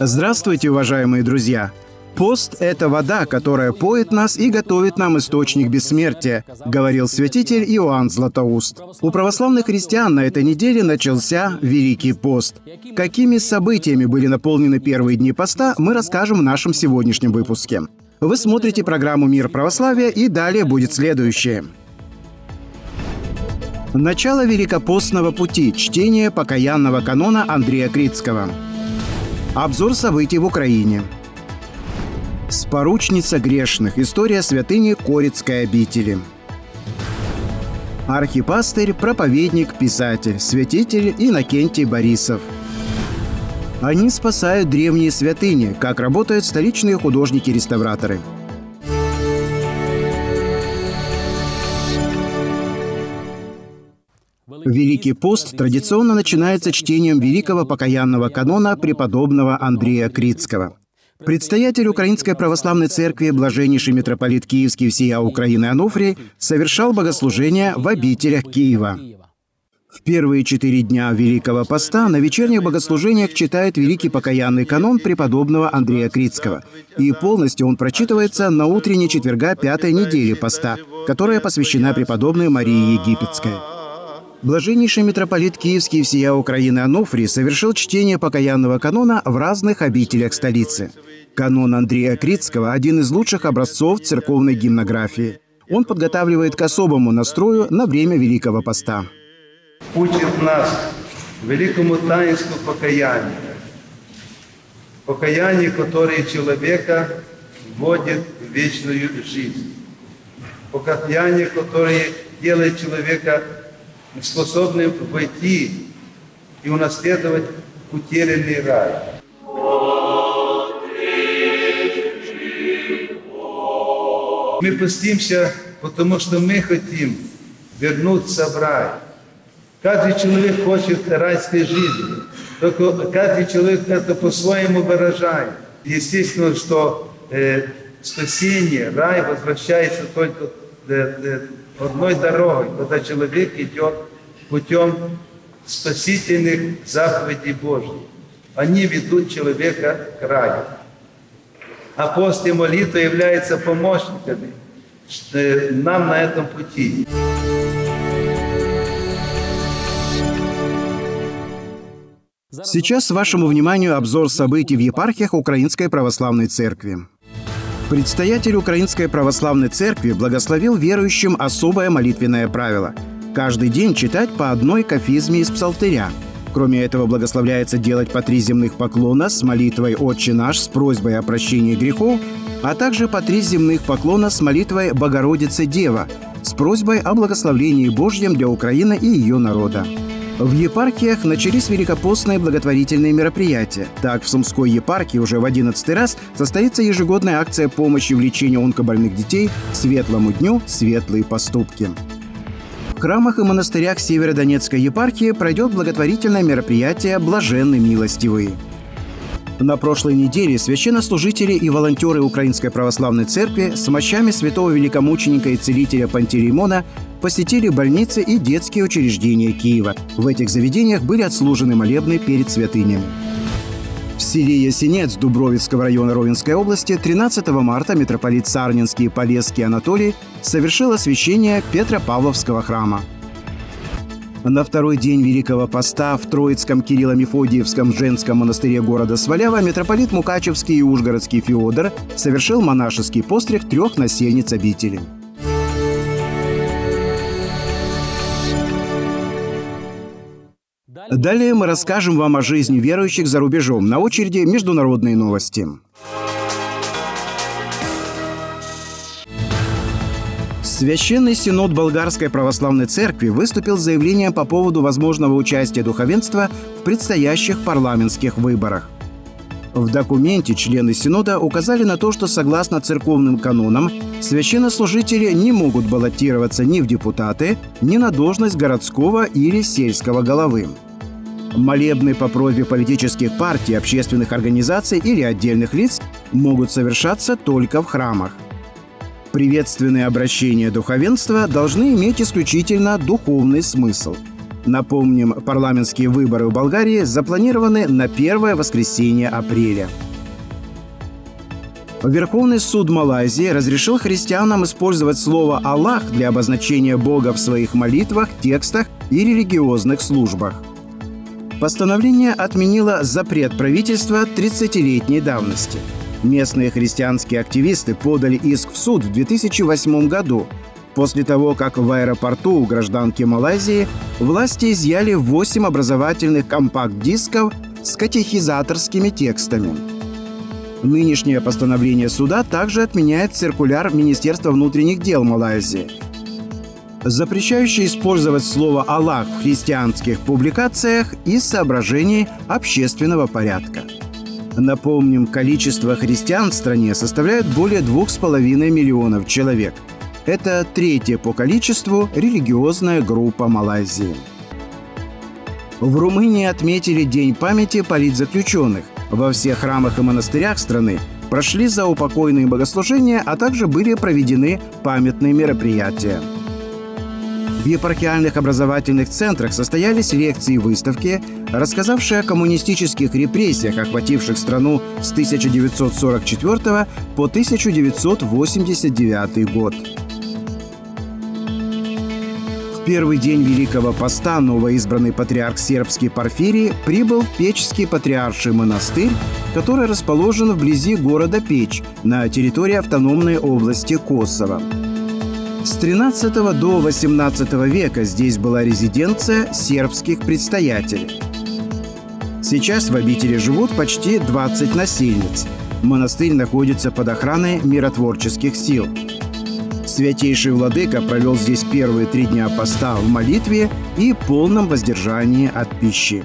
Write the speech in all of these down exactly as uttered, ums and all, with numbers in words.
Здравствуйте, уважаемые друзья! Пост – это вода, которая поет нас и готовит нам источник бессмертия, говорил святитель Иоанн Златоуст. У православных христиан на этой неделе начался Великий пост. Какими событиями были наполнены первые дни поста, мы расскажем в нашем сегодняшнем выпуске. Вы смотрите программу «Мир православия», и далее будет следующее. Начало Великопостного пути. Чтение покаянного канона Андрея Критского. Обзор событий в Украине. Споручница грешных. История святыни Корицкой обители. Архипастырь, проповедник, писатель, святитель Иннокентий Борисов. Они спасают древние святыни, как работают столичные художники-реставраторы. Великий пост традиционно начинается чтением великого покаянного канона преподобного Андрея Критского. Предстоятель Украинской Православной Церкви, блаженнейший митрополит Киевский всея Украины Ануфрий, совершал богослужения в обителях Киева. В первые четыре дня Великого Поста на вечерних богослужениях читает великий покаянный канон преподобного Андрея Критского, и полностью он прочитывается на утренней четверга пятой недели поста, которая посвящена преподобной Марии Египетской. Блаженнейший митрополит Киевский всея Украины Ануфрий совершил чтение покаянного канона в разных обителях столицы. Канон Андрея Критского – один из лучших образцов церковной гимнографии. Он подготавливает к особому настрою на время Великого Поста. Учит нас великому таинству покаяния. Покаяние, которое человека вводит в вечную жизнь. Покаяние, которое делает человека способным войти и унаследовать утерянный рай. Мы постимся, потому что мы хотим вернуться в рай. Каждый человек хочет райской жизни, только каждый человек это по-своему выражает. Естественно, что э, спасение, рай возвращается только э, э, одной дорогой, когда человек идет путем спасительных заповедей Божьих. Они ведут человека к раю. А пост и молитва являются помощниками нам на этом пути. Сейчас вашему вниманию обзор событий в епархиях Украинской Православной Церкви. Предстоятель Украинской Православной Церкви благословил верующим особое молитвенное правило – каждый день читать по одной кафизме из псалтыря. Кроме этого, благословляется делать по три земных поклона с молитвой «Отче наш» с просьбой о прощении грехов, а также по три земных поклона с молитвой «Богородица Дева» с просьбой о благословении Божьем для Украины и ее народа. В епархиях начались великопостные благотворительные мероприятия. Так, в Сумской епархии уже в одиннадцатый раз состоится ежегодная акция помощи в лечении онкобольных детей «Светлому дню светлые поступки». В храмах и монастырях Северодонецкой епархии пройдет благотворительное мероприятие «Блаженны милостивые». На прошлой неделе священнослужители и волонтеры Украинской Православной Церкви с мощами святого великомученика и целителя Пантелеймона посетили больницы и детские учреждения Киева. В этих заведениях были отслужены молебны перед святынями. В селе Ясенец Дубровицкого района Ровенской области тринадцатого марта митрополит Сарненский и Полесский Анатолий совершил освящение Петропавловского храма. На второй день Великого Поста в Троицком Кирилло-Мефодиевском женском монастыре города Свалява митрополит Мукачевский и Ужгородский Феодор совершил монашеский постриг трех насельниц обители. Далее мы расскажем вам о жизни верующих за рубежом. На очереди международные новости. Священный Синод Болгарской Православной Церкви выступил с заявлением по поводу возможного участия духовенства в предстоящих парламентских выборах. В документе члены Синода указали на то, что согласно церковным канонам священнослужители не могут баллотироваться ни в депутаты, ни на должность городского или сельского головы. Молебны по просьбе политических партий, общественных организаций или отдельных лиц могут совершаться только в храмах. Приветственные обращения духовенства должны иметь исключительно духовный смысл. Напомним, парламентские выборы в Болгарии запланированы на первое воскресенье апреля. Верховный суд Малайзии разрешил христианам использовать слово «Аллах» для обозначения Бога в своих молитвах, текстах и религиозных службах. Постановление отменило запрет правительства тридцатилетней давности. Местные христианские активисты подали иск в суд в две тысячи восьмом году, после того, как в аэропорту у гражданки Малайзии власти изъяли восемь образовательных компакт-дисков с катехизаторскими текстами. Нынешнее постановление суда также отменяет циркуляр Министерства внутренних дел Малайзии, запрещающий использовать слово «Аллах» в христианских публикациях из соображений общественного порядка. Напомним, количество христиан в стране составляет более двух с половиной миллионов человек. Это третья по количеству религиозная группа Малайзии. В Румынии отметили День памяти политзаключенных. Во всех храмах и монастырях страны прошли заупокойные богослужения, а также были проведены памятные мероприятия. В епархиальных образовательных центрах состоялись лекции и выставки, рассказавшие о коммунистических репрессиях, охвативших страну с тысяча девятьсот сорок четвёртого по тысяча девятьсот восемьдесят девятый год. В первый день Великого Поста новоизбранный патриарх сербский Порфирий прибыл в Печский патриарший монастырь, который расположен вблизи города Печь на территории автономной области Косово. С тринадцатого до восемнадцатого века здесь была резиденция сербских предстоятелей. Сейчас в обители живут почти двадцать насельниц. Монастырь находится под охраной миротворческих сил. Святейший владыка провел здесь первые три дня поста в молитве и полном воздержании от пищи.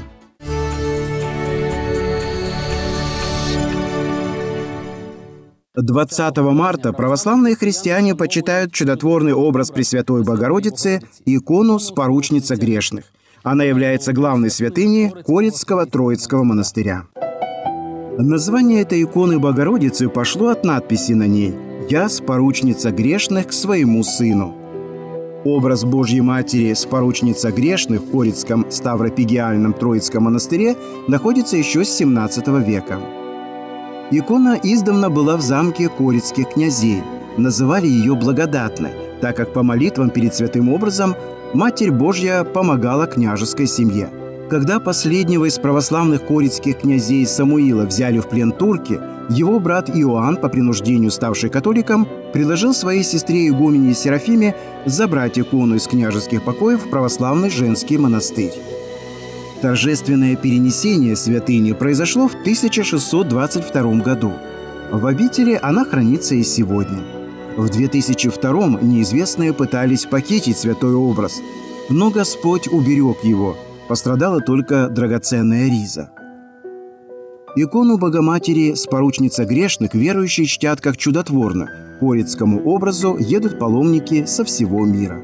двадцатого марта православные христиане почитают чудотворный образ Пресвятой Богородицы, икону Споручница грешных. Она является главной святыней Корицкого Троицкого монастыря. Название этой иконы Богородицы пошло от надписи на ней «Я, споручница грешных, к своему сыну». Образ Божьей Матери, споручница грешных в Корицком Ставропигиальном Троицком монастыре находится еще с семнадцатого века. Икона издавна была в замке Корицких князей. Называли ее благодатной, так как по молитвам перед святым образом Матерь Божья помогала княжеской семье. Когда последнего из православных корицких князей Самуила взяли в плен турки, его брат Иоанн, по принуждению ставший католиком, предложил своей сестре игумене Серафиме забрать икону из княжеских покоев в православный женский монастырь. Торжественное перенесение святыни произошло в тысяча шестьсот двадцать втором году. В обители она хранится и сегодня. В две тысячи втором неизвестные пытались похитить святой образ, но Господь уберег его, пострадала только драгоценная риза. Икону Богоматери «Споручница грешных» верующие чтят как чудотворно. К Корицкому образу едут паломники со всего мира.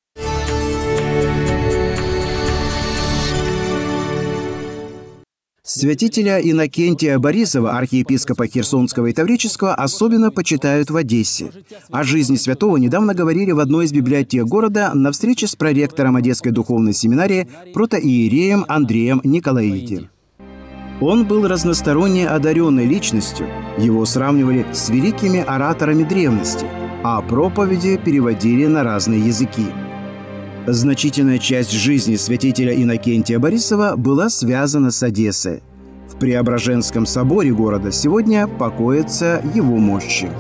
Святителя Иннокентия Борисова, архиепископа Херсонского и Таврического, особенно почитают в Одессе. О жизни святого недавно говорили в одной из библиотек города на встрече с проректором Одесской духовной семинарии протоиереем Андреем Николаиди. Он был разносторонне одаренной личностью, его сравнивали с великими ораторами древности, а проповеди переводили на разные языки. Значительная часть жизни святителя Иннокентия Борисова была связана с Одессой. В Преображенском соборе города сегодня покоятся его мощи.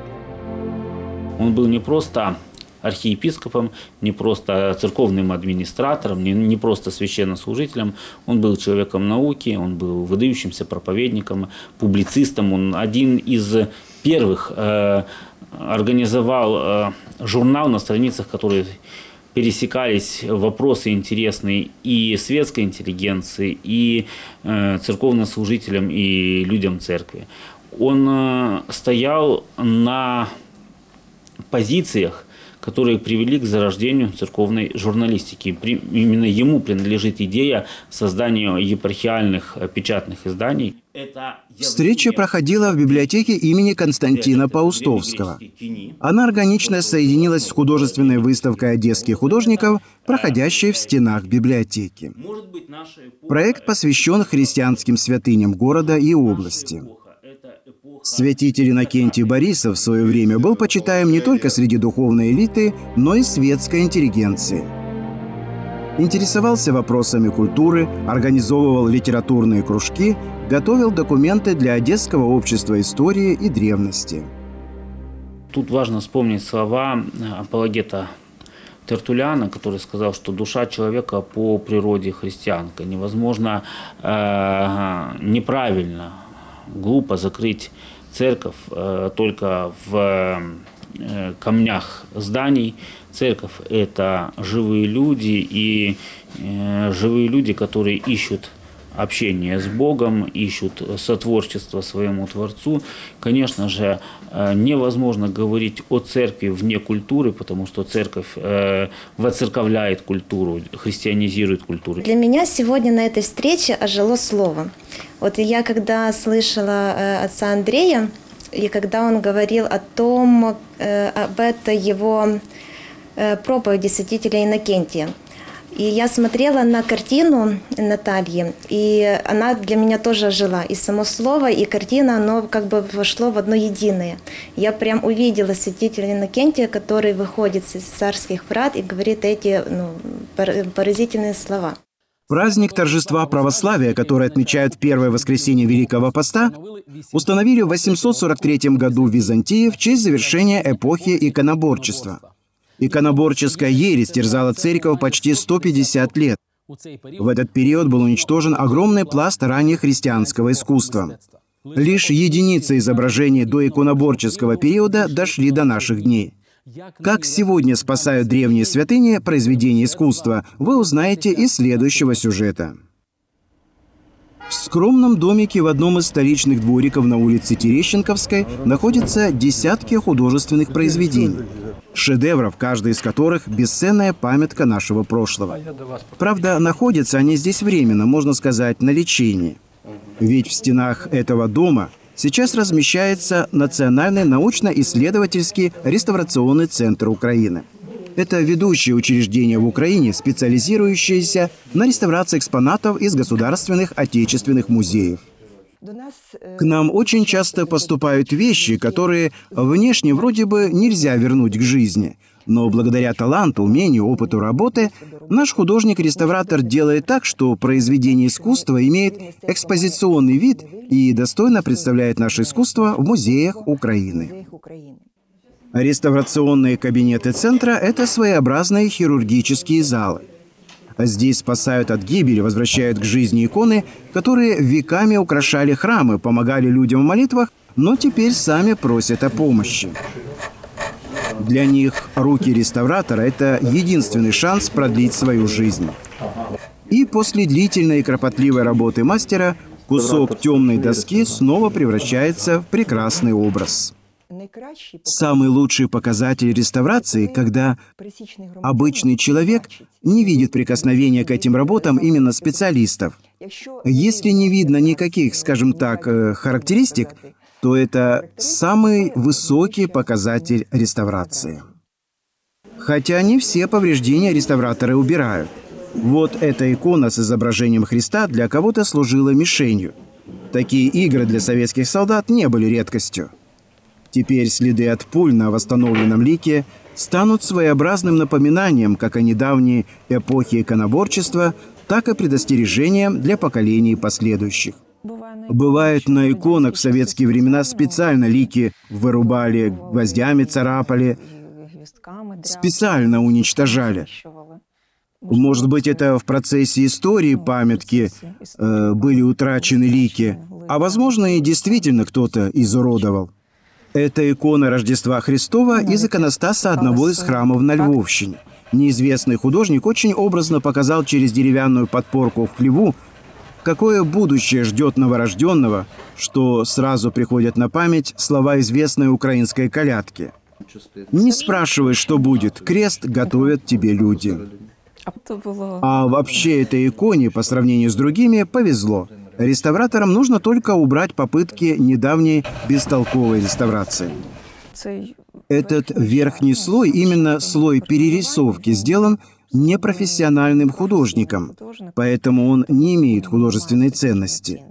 Он был не просто архиепископом, не просто церковным администратором, не, не просто священнослужителем. Он был человеком науки, он был выдающимся проповедником, публицистом. Он один из первых э, организовал э, журнал, на страницах который пересекались вопросы интересные и светской интеллигенции, и э, церковнослужителям, и людям церкви. Он э, стоял на позициях, которые привели к зарождению церковной журналистики. Именно ему принадлежит идея создания епархиальных печатных изданий. Встреча проходила в библиотеке имени Константина Паустовского. Она органично соединилась с художественной выставкой одесских художников, проходящей в стенах библиотеки. Проект посвящен христианским святыням города и области. Святитель Иннокентий Борисов в свое время был почитаем не только среди духовной элиты, но и светской интеллигенции. Интересовался вопросами культуры, организовывал литературные кружки, готовил документы для Одесского общества истории и древности. Тут важно вспомнить слова апологета Тертуллиана, который сказал, что душа человека по природе христианка. Невозможно э, неправильно, глупо закрыть церковь э, только в э, камнях зданий. Церковь – это живые люди, и э, живые люди, которые ищут общение с Богом, ищут сотворчество своему Творцу. Конечно же, э, невозможно говорить о церкви вне культуры, потому что церковь э, воцерковляет культуру, христианизирует культуру. Для меня сегодня на этой встрече ожило слово. Вот я когда слышала э, отца Андрея, и когда он говорил о том, э, об этой его э, проповеди святителя Иннокентия, и я смотрела на картину Натальи, и она для меня тоже ожила. И само слово, и картина, оно как бы вошло в одно единое. Я прям увидела святителя Иннокентия, который выходит из царских врат и говорит эти ну, поразительные слова. Праздник торжества православия, который отмечают в первое воскресенье Великого Поста, установили в восемьсот сорок третьем году в Византии в честь завершения эпохи иконоборчества. Иконоборческая ересь терзала церковь почти сто пятьдесят лет. В этот период был уничтожен огромный пласт раннехристианского искусства. Лишь единицы изображений до иконоборческого периода дошли до наших дней. Как сегодня спасают древние святыни произведения искусства, вы узнаете из следующего сюжета. В скромном домике в одном из столичных двориков на улице Терещенковской находятся десятки художественных произведений. Шедевров, каждый из которых – бесценная памятка нашего прошлого. Правда, находятся они здесь временно, можно сказать, на лечении. Ведь в стенах этого дома сейчас размещается Национальный научно-исследовательский реставрационный центр Украины. Это ведущее учреждение в Украине, специализирующееся на реставрации экспонатов из государственных отечественных музеев. К нам очень часто поступают вещи, которые внешне вроде бы нельзя вернуть к жизни. Но благодаря таланту, умению, опыту работы наш художник-реставратор делает так, что произведение искусства имеет экспозиционный вид и достойно представляет наше искусство в музеях Украины. Реставрационные кабинеты центра – это своеобразные хирургические залы. Здесь спасают от гибели, возвращают к жизни иконы, которые веками украшали храмы, помогали людям в молитвах, но теперь сами просят о помощи. Для них руки реставратора – это единственный шанс продлить свою жизнь. И после длительной и кропотливой работы мастера кусок темной доски снова превращается в прекрасный образ. Самый лучший показатель реставрации, когда обычный человек не видит прикосновения к этим работам именно специалистов. Если не видно никаких, скажем так, характеристик, то это самый высокий показатель реставрации. Хотя не все повреждения реставраторы убирают. Вот эта икона с изображением Христа для кого-то служила мишенью. Такие игры для советских солдат не были редкостью. Теперь следы от пуль на восстановленном лике станут своеобразным напоминанием как о недавней эпохе иконоборчества, так и предостережением для поколений последующих. Бывает, на иконах в советские времена специально лики вырубали, гвоздями царапали, специально уничтожали. Может быть, это в процессе истории памятки э, были утрачены лики, а возможно и действительно кто-то изуродовал. Это икона Рождества Христова из иконостаса одного из храмов на Львовщине. Неизвестный художник очень образно показал через деревянную подпорку в хлеву, какое будущее ждет новорожденного, что сразу приходят на память слова известной украинской колядки. Не спрашивай, что будет, крест готовят тебе люди. А вообще этой иконе, по сравнению с другими, повезло. Реставраторам нужно только убрать попытки недавней бестолковой реставрации. Этот верхний слой, именно слой перерисовки, сделан непрофессиональным художником, поэтому он не имеет художественной ценности.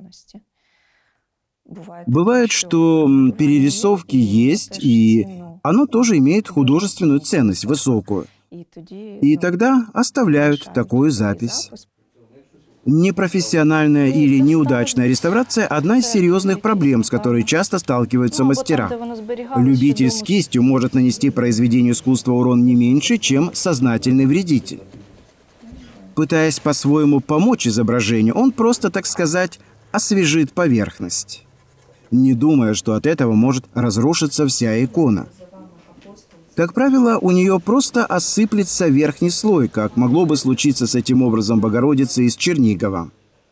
Бывает, что перерисовки есть, и оно тоже имеет художественную ценность, высокую. И тогда оставляют такую запись. Непрофессиональная или неудачная реставрация – одна из серьезных проблем, с которой часто сталкиваются мастера. Любитель с кистью может нанести произведению искусства урон не меньше, чем сознательный вредитель. Пытаясь по-своему помочь изображению, он просто, так сказать, освежит поверхность, не думая, что от этого может разрушиться вся икона. Как правило, у нее просто осыплется верхний слой, как могло бы случиться с этим образом Богородицы из Чернигова.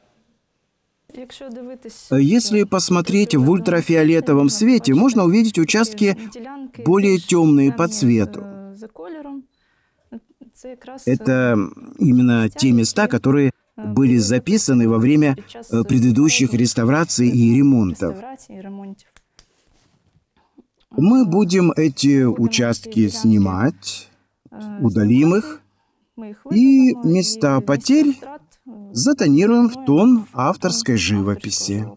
Если посмотреть в ультрафиолетовом свете, можно увидеть участки более темные по цвету. Это именно те места, которые были записаны во время предыдущих реставраций и ремонтов. Мы будем эти участки снимать, удалим их, и места потерь затонируем в тон авторской живописи.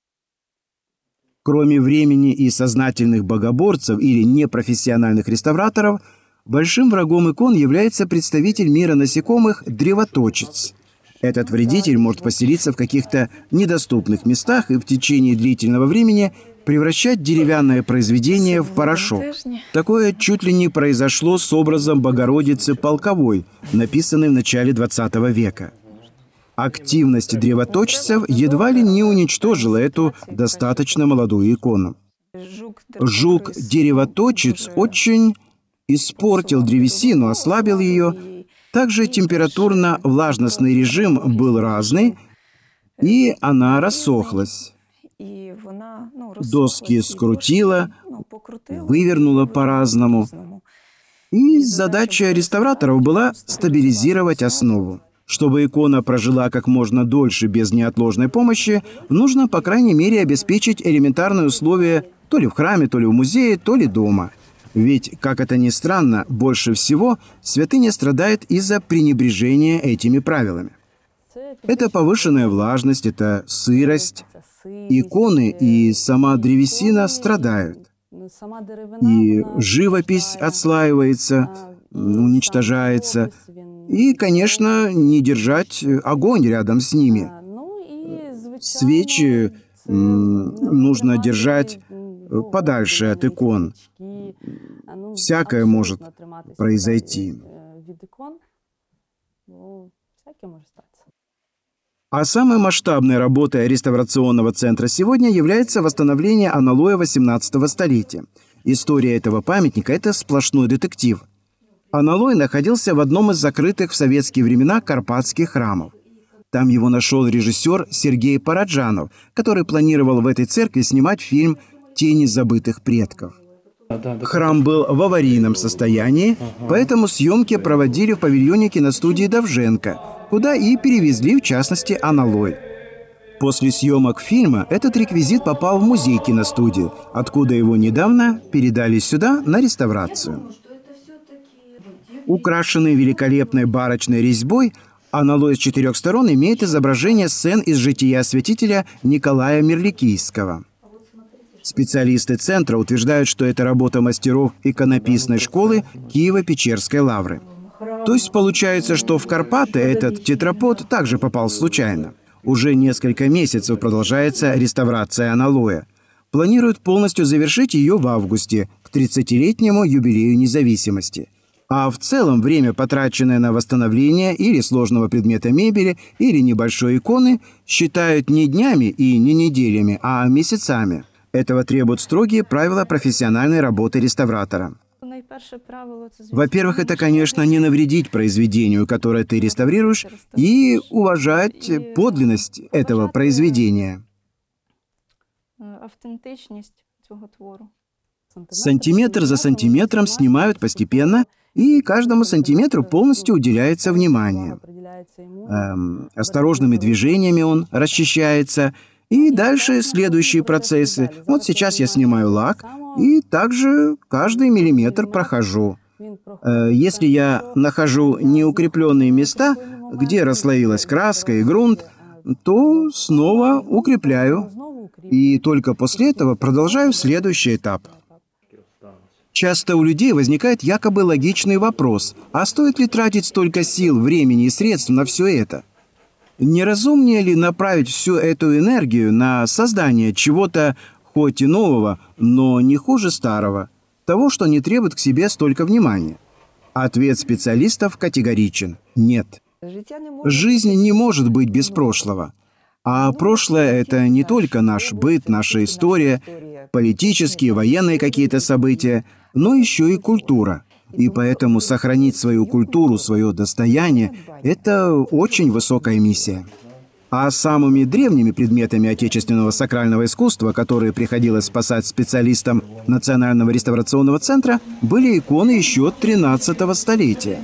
Кроме времени и сознательных богоборцев или непрофессиональных реставраторов, большим врагом икон является представитель мира насекомых – древоточец. Этот вредитель может поселиться в каких-то недоступных местах и в течение длительного времени превращать деревянное произведение в порошок. Такое чуть ли не произошло с образом Богородицы Полковой, написанной в начале двадцатого века. Активность древоточцев едва ли не уничтожила эту достаточно молодую икону. Жук-деревоточец очень испортил древесину, ослабил ее. Также температурно-влажностный режим был разный, и она рассохлась. Доски скрутила, вывернула по-разному. И задача реставраторов была стабилизировать основу. Чтобы икона прожила как можно дольше без неотложной помощи, нужно, по крайней мере, обеспечить элементарные условия то ли в храме, то ли в музее, то ли дома. Ведь, как это ни странно, больше всего святыня страдает из-за пренебрежения этими правилами. Это повышенная влажность, это сырость. Иконы и сама древесина страдают. И живопись отслаивается, уничтожается. И, конечно, не держать огонь рядом с ними. Свечи нужно держать подальше от икон. Всякое может произойти. А самой масштабной работой реставрационного центра сегодня является восстановление аналоя восемнадцатого столетия. История этого памятника – это сплошной детектив. Аналой находился в одном из закрытых в советские времена карпатских храмов. Там его нашел режиссер Сергей Параджанов, который планировал в этой церкви снимать фильм «Тени забытых предков». Храм был в аварийном состоянии, поэтому съемки проводили в павильоне киностудии «Довженко», куда и перевезли, в частности, аналой. После съемок фильма этот реквизит попал в музей киностудии, откуда его недавно передали сюда на реставрацию. Украшенный великолепной барочной резьбой, аналой с четырех сторон имеет изображение сцен из жития святителя Николая Мерликийского. Специалисты центра утверждают, что это работа мастеров иконописной школы Киево-Печерской лавры. То есть получается, что в Карпаты этот тетрапод также попал случайно. Уже несколько месяцев продолжается реставрация аналоя. Планируют полностью завершить ее в августе, к тридцатилетнему юбилею независимости. А в целом время, потраченное на восстановление или сложного предмета мебели, или небольшой иконы, считают не днями и не неделями, а месяцами. Этого требуют строгие правила профессиональной работы реставратора. Во-первых, это, конечно, не навредить произведению, которое ты реставрируешь, и уважать подлинность этого произведения. Сантиметр за сантиметром снимают постепенно, и каждому сантиметру полностью уделяется внимание. Эм, осторожными движениями он расчищается, и дальше следующие процессы. Вот сейчас я снимаю лак, и также каждый миллиметр прохожу. Э, если я нахожу неукрепленные места, где расслоилась краска и грунт, то снова укрепляю. И только после этого продолжаю следующий этап. Часто у людей возникает якобы логичный вопрос, а стоит ли тратить столько сил, времени и средств на все это? Не разумнее ли направить всю эту энергию на создание чего-то хоть и нового, но не хуже старого, того, что не требует к себе столько внимания? Ответ специалистов категоричен – нет. Жизнь не может быть без прошлого. А прошлое – это не только наш быт, наша история, политические, военные какие-то события, но еще и культура. И поэтому сохранить свою культуру, свое достояние – это очень высокая миссия. А самыми древними предметами отечественного сакрального искусства, которые приходилось спасать специалистам Национального реставрационного центра, были иконы еще тринадцатого столетия.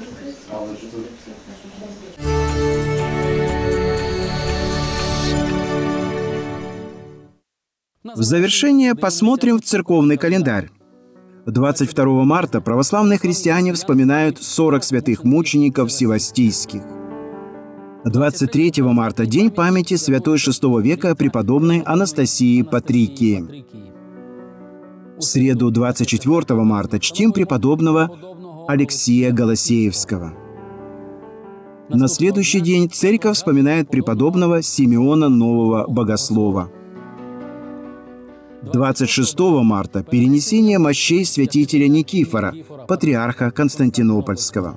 В завершение посмотрим в церковный календарь. двадцать второго марта православные христиане вспоминают сорок святых мучеников севастийских. двадцать третьего марта – День памяти святой шестого века преподобной Анастасии Патрикии. В среду двадцать четвёртого марта чтим преподобного Алексия Голосеевского. На следующий день церковь вспоминает преподобного Симеона Нового Богослова. двадцать шестого марта – перенесение мощей святителя Никифора, патриарха Константинопольского.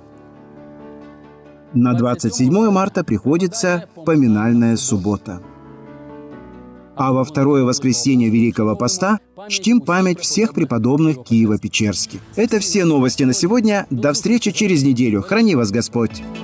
На двадцать седьмое марта приходится поминальная суббота. А во второе воскресенье Великого Поста чтим память всех преподобных Киево-Печерских. Это все новости на сегодня. До встречи через неделю. Храни вас Господь!